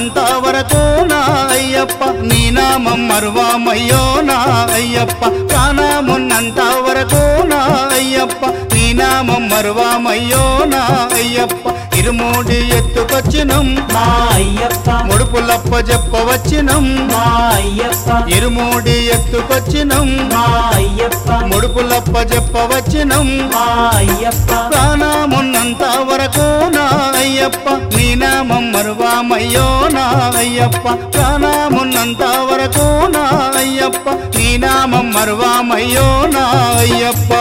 ప్రాణమున్నంత వరకు నా అయ్యప్ప నీ నామం మరువామయ్యో నా అయ్యప్ప ప్రాణమున్నంత వరకు నా అయ్యప్ప నీ నామం మరువామయ్యో నా అయ్యప్ప ఇరుమూడి ఎత్తుకొచ్చినం మా అయ్యప్ప ముడుపులప్ప చెప్పవచ్చినం మా అయ్యప్ప ఇరుమూడి ఎత్తుకొచ్చినం మా అయ్యప్ప ముడుపులప్ప చెప్పవచ్చినం మా అయ్యప్ప ప్రాణమున్నంత వరకు నా అయ్యప్ప నీ నామం మరువామయ్యో నా అయ్యప్ప ప్రాణమున్నంత వరకు నా అయ్యప్ప నీ నామం మరువామయ్యో నా అయ్యప్ప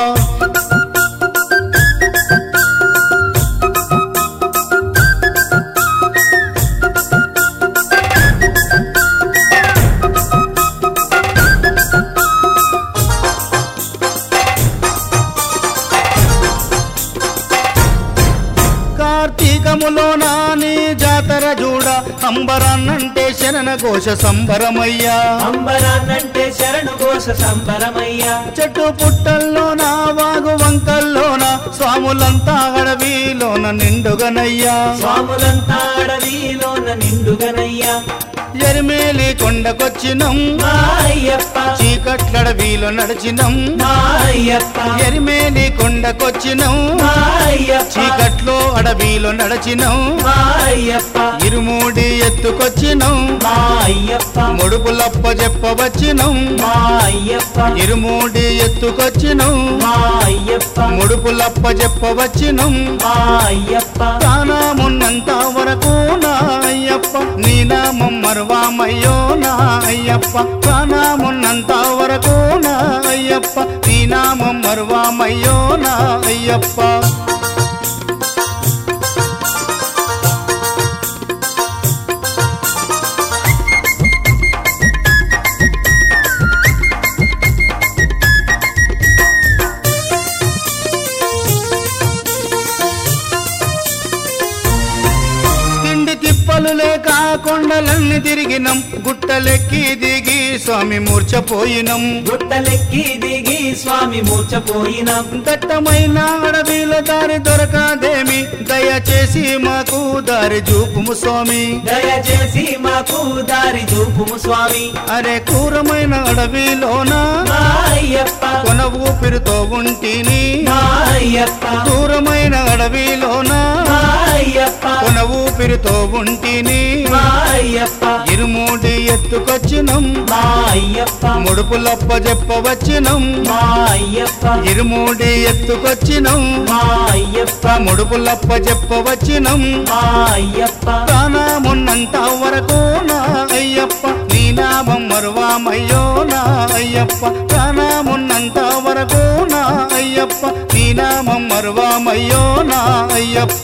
కార్తీకములో నాని జాతర చూడ అంబరాన్నంటే శరణ ఘోష సంబరమయ్యా అంబరాన్నంటే శరణు ఘోష సంబరమయ్యా చెట్టు పుట్టల్లోన వాగు వంకల్లోన స్వాములంతా అడవిలోన నిండుగనయ్యా స్వాములంతా అడవిలోన నిండుగనయ్యా ఎరిమేలి కొండకొచ్చినం మా అయ్యప్ప చీకట్లడవిలో నడిచినం మా అయ్యప్ప ఎరిమేలి కొండకొచ్చినం మా అయ్యప్ప చీకట్లో అడవిలో నడిచినం మా అయ్యప్ప ఇరుమూడి ఎత్తుకొచ్చినం మా అయ్యప్ప ముడుపులప్ప చెప్పవచ్చినం మా అయ్యప్ప ఇరుమూడి ఎత్తుకొచ్చినం మా అయ్యప్ప ముడుపులప్ప చెప్పవచ్చినం మా అయ్యప్ప ప్రాణమున్నంత వరకు నా అయ్యప్ప నీ నామం మరువామయ్యో నా అయ్యప్ప ప్రాణమున్నంత వరకు నా అయ్యప్ప నీ నామం మరువామయ్యో నా అయ్యప్ప తిండి తిప్పలు లేక కొండలన్నీ తిరిగినం గుట్టలెక్కి దిగి స్వామి మూర్చపోయినం గుట్టలెక్కి దిగి స్వామి మూర్చపోయినాం దట్టమైన అడవిలో దారి దొరకదేమి దయచేసి మాకు దారి చూపుము స్వామి దయచేసి మాకు దారి చూపుము స్వామి అరే క్రూరమైన అడవిలోన మా అయ్యప్ప కొన ఊపిరితో ఉంటిని మా అయ్యప్ప దూరమైన అడవిలోన మా అయ్యప్ప కొన ఊపిరితో ఉంటిని మా అయ్యప్ప ఇరుమూడి ఎత్తుకొచ్చినం మా అయ్యప్ప ముడుపులప్ప చెప్పవచ్చినం మా అయ్యప్ప ఇరుమూడి ఎత్తుకొచ్చినం మా అయ్యప్ప ముడుపులప్ప చెప్పవచ్చినం మా అయ్యప్ప ప్రాణమున్నంత వరకు నా అయ్యప్ప నీ నామం మరువామయ్యో నా అయ్యప్ప ప్రాణమున్నంత వరకు నా అయ్యప్ప నీ నామం మరువామయ్యో నా అయ్యప్ప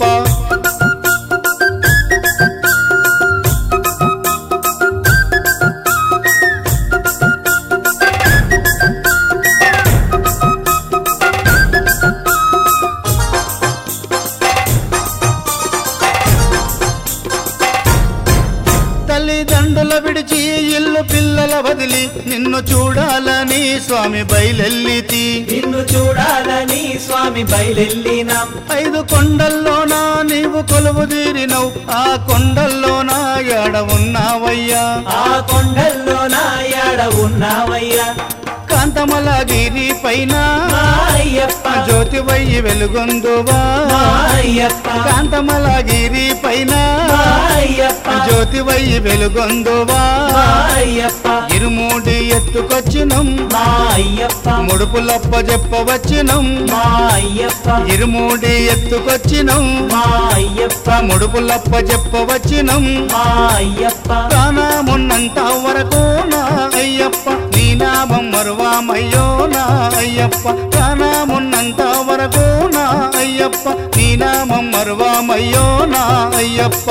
తల్లిదండ్రుల విడిచి ఇల్లు పిల్లల వదిలి నిన్ను చూడాలని స్వామి బయలెల్లితి నిన్ను చూడాలని స్వామి బయలెల్లినాం 5 కొండల్లోనా నీవు కొలువు తీరినవు ఆ కొండల్లోనా ఏడ ఉన్నావయ్యా ఆ కొండల్లో నా యాడ ఉన్నావయ్యా కాంతమలగిరి పైన మా అయ్యప్ప జ్యోతివయ్యి వెలుగొందువా మా అయ్యప్ప కాంతమలగిరి పైన మా అయ్యప్ప జ్యోతివయ్యి వెలుగొందువా మా అయ్యప్ప ఇరుమూడి ఎత్తుకొచ్చినం మా అయ్యప్ప ముడుపులప్ప చెప్పవచ్చినం మా అయ్యప్ప ఇరుమూడి ఎత్తుకొచ్చినం మా అయ్యప్ప ముడుపులప్ప చెప్పవచ్చినం మా అయ్యప్ప ప్రాణమున్నంత వరకు నా అయ్యప్ప నీ నామం మరువామయ్యో నా అయ్యప్ప ప్రాణమున్నంత వరకు నా అయ్యప్ప నీ నామం మరువామయ్యో నా అయ్యప్ప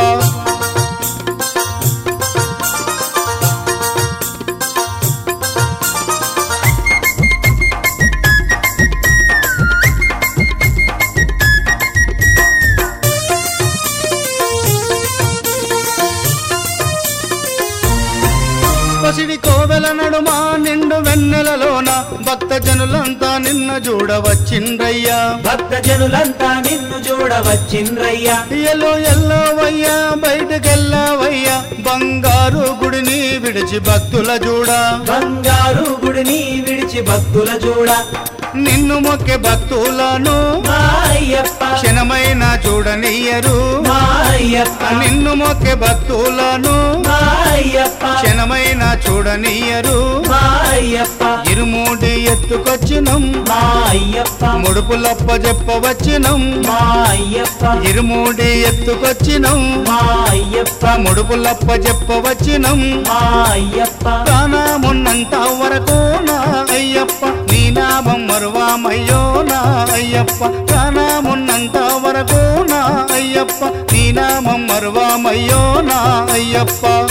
పసిడి కోవెల నడుమ నిండు వెన్నెలలోన భక్త జనులంతా నిన్న చూడవచ్చిండ్రయ్యా భక్త జనులంతా నిన్ను చూడవచ్చిండ్రయ్యా ఎల్లో ఎల్లవయ్యా బయటకెళ్ళవయ్యా బంగారు గుడిని విడిచి భక్తుల చూడా బంగారు గుడిని విడిచి భక్తుల చూడ నిన్ను మొక్కే భక్తులను మా అయ్యప్ప క్షణమైన చూడనియ్యరు మా అయ్యప్ప నిన్ను మొక్కే భక్తులను మా అయ్యప్ప క్షణమైన చూడనియ్యరు మా అయ్యప్ప ఇరుమూడి ఎత్తుకొచ్చినం మా అయ్యప్ప ముడుపులప్ప చెప్పవచ్చినం మా అయ్యప్ప ఇరుమూడి ఎత్తుకొచ్చినం మా అయ్యప్ప ముడుపులప్ప చెప్పవచ్చినం మా అయ్యప్ప ప్రాణమున్నంత వరకు నా అయ్యప్ప నీ నామం మరువామయ్యో నా అయ్యప్ప ప్రాణమున్నంత వరకు నా అయ్యప్ప నీ నామం మరువామయ్యో నా అయ్యప్ప